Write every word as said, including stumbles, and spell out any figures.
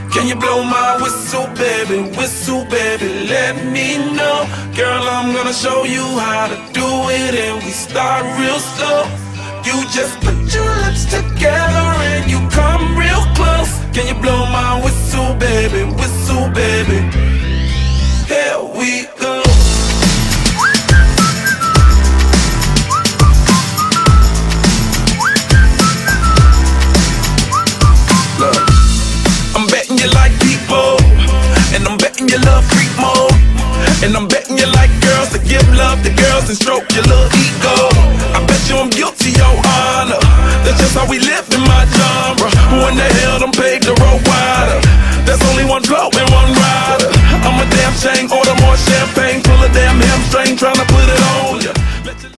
Can you blow my whistle, baby, whistle, baby, let me know. Girl, I'm gonna show you how to do it, and we start real slow. You just put your lips together and you come real close. Can you blow my whistle, baby, whistle, baby? Here we go. Look, I'm betting you like people, and I'm betting you love freak mode, and I'm betting you like girls to give love to girls and stroke your little ego. I bet you I'm guilty, your honor. That's just how we live in my genre. Who in the hell done paved the road wider? There's only one flow and one rider. I'm a damn shame, order more champagne, pull a damn hamstring, tryna put it on ya.